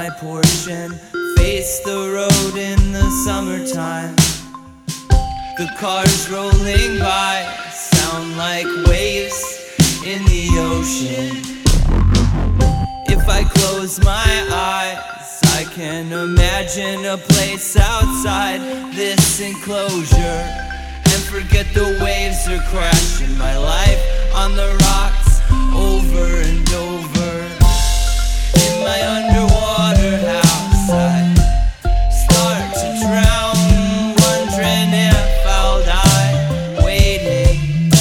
my portion. Face the road in the summertime. The cars rolling by sound like waves in the ocean. If I close my eyes, I can imagine a place outside this enclosure and forget the waves are crashing my life on the rocks over and over. In my underwater house, I start to drown, wondering if I'll die, waiting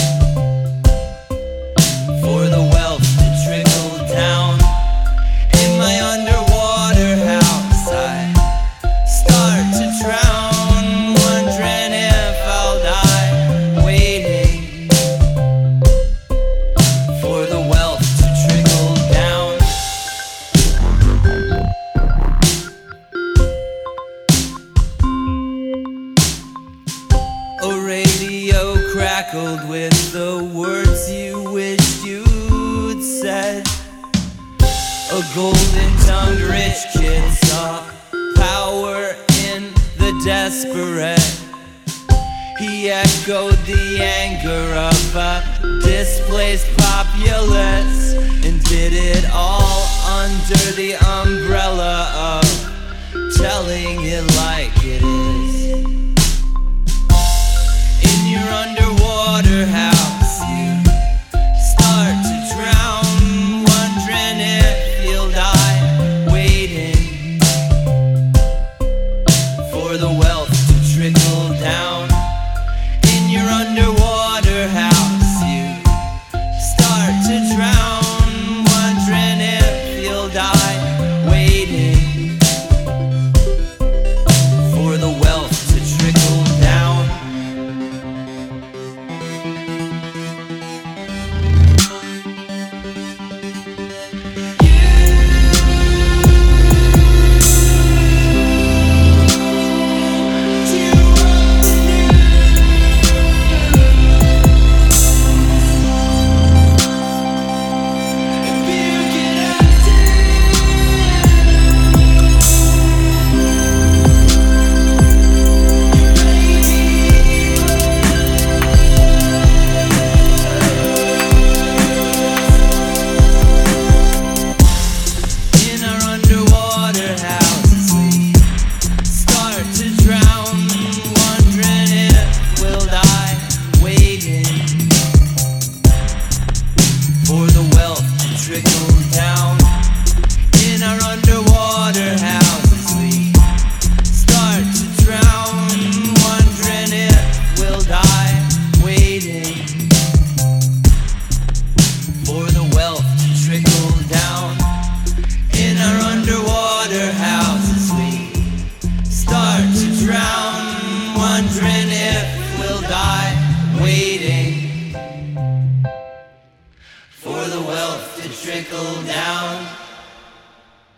for the wealth to trickle down. In my underwater house, I start to drown, wondering if I'll die, waiting for the wealth to trickle down. A radio crackled with the words you wished you'd said. A golden-tongued rich kid saw power in the desperate. He echoed the anger of a displaced populace and did it all under the umbrella of telling it like it is. In your underwater house, you start to drown, wondering if you'll die, waiting for the wealth to trickle down. In your underwater house, you start to drown, wondering if you'll die, waiting for the wealth to trickle down. Wondering if we'll die, waiting for the wealth to trickle down.